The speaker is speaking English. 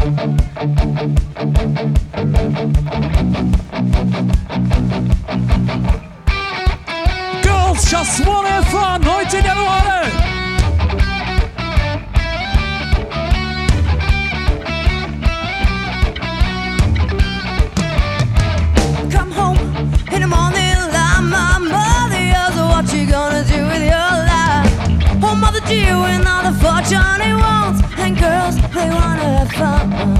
Girls Just Wanna Have Fun, 19 Januari! Come home in the morning like my mother yells, what you gonna do with your life? Oh, mother dear, with all the fortune he wants, and girls, they wanna have fun.